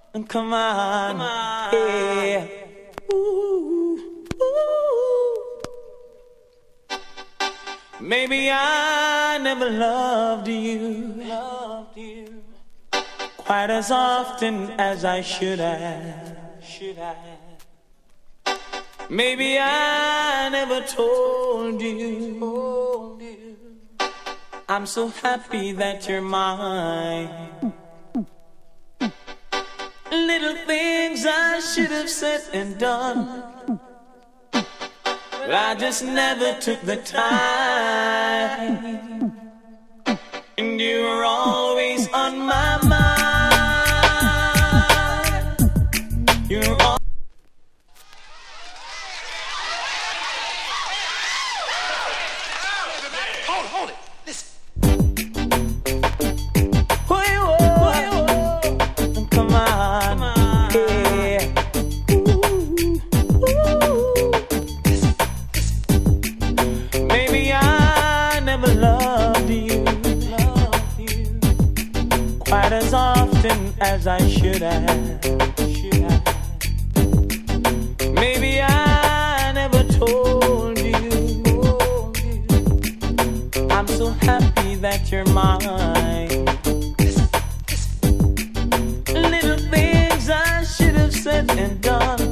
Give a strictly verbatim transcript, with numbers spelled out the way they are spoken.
Come on, come on. Yeah. Ooh, ooh. Maybe I never loved you, loved you quite as often as I should have, should have. Maybe I never told you, told you I'm so happy that you're mine. Little things I should have said and done, but I just never took the time. And you were always on my mind. You were all Hold, hold it. Listen. Come on, come on. Yeah. Ooh, ooh. Maybe I never loved you, loved you quite as often as I should have, should have. Maybe I never told you, told you I'm so happy that you're mine. Little things I should have said and done,